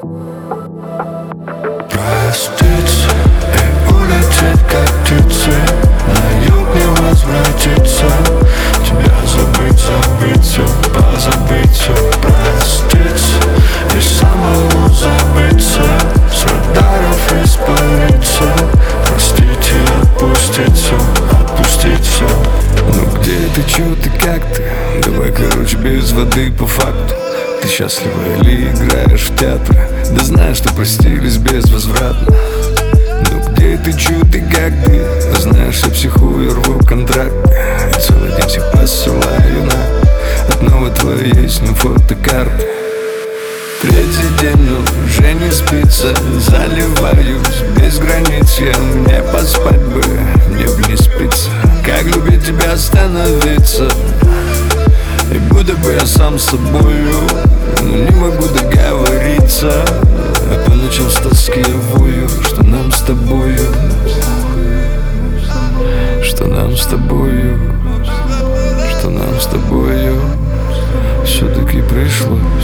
Проститься и улететь, как птицы, на юг не возвратиться. Тебя забыть, все, позабыть все. Проститься и самому забыться, с радаров испариться. Простить и отпустить все. Ну где ты, чё ты, как ты? Давай, короче, без воды по факту. Ты счастлива или играешь в театр? Да знаешь, что простились безвозвратно. Ну где ты, чё ты, как ты? Знаешь, я психую, рву контракт. И целый день всех посылаю на одного твоей есть, ну, фотокарты. Третий день, но уже не спится. Заливаюсь без границ я. Мне поспать бы, мне бы не спится. Как любить тебя становиться? И будто бы я сам с собою, но не могу договориться. А по ночам с тоски я вою, что нам с тобою, что нам с тобою, что нам с тобою все-таки пришлось.